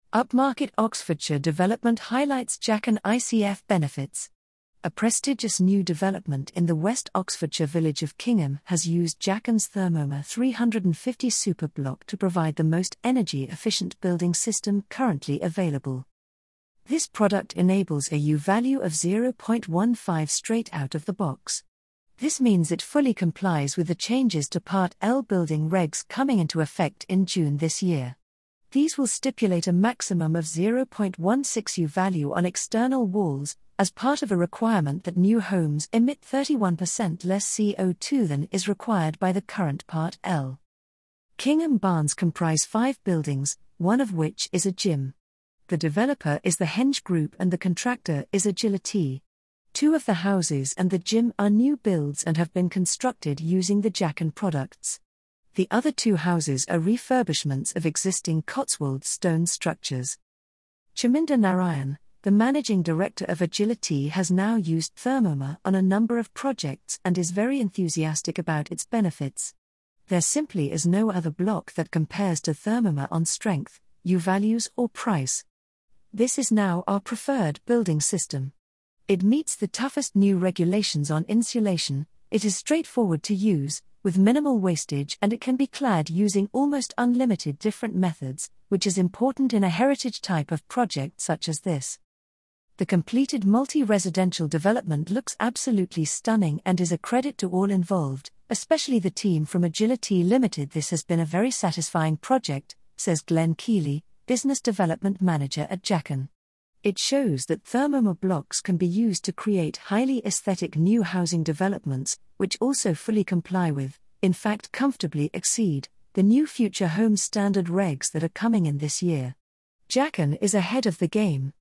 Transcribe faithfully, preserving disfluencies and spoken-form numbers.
Upmarket Oxfordshire development highlights Jacken I C F benefits. A prestigious new development in the West Oxfordshire village of Kingham has used Jacken's Thermoma three hundred fifty super block to provide the most energy-efficient building system currently available. This product enables a U-value of zero point one five straight out of the box. This means it fully complies with the changes to Part L building regs coming into effect in June this year. These will stipulate a maximum of zero point one six U-value on external walls, as part of a requirement that new homes emit thirty-one percent less C O two than is required by the current Part L. Kingham Barns comprise five buildings, one of which is a gym. The developer is the Henge Group and the contractor is Agility. Two of the houses and the gym are new builds and have been constructed using the Jacken products. The other two houses are refurbishments of existing Cotswold stone structures. Chaminda Narayan, the managing director of Agility, has now used Thermoma on a number of projects and is very enthusiastic about its benefits. There simply is no other block that compares to Thermoma on strength, U-values or price. This is now our preferred building system. It meets the toughest new regulations on insulation, it is straightforward to use, with minimal wastage, and it can be clad using almost unlimited different methods, which is important in a heritage type of project such as this. The completed multi-residential development looks absolutely stunning and is a credit to all involved, especially the team from Agility Limited. This has been a very satisfying project, says Glenn Keeley, Business Development Manager at Jacken. It shows that Thermoma blocks can be used to create highly aesthetic new housing developments, which also fully comply with, in fact comfortably exceed, the new Future Homes Standard regs that are coming in this year. Jacken is ahead of the game.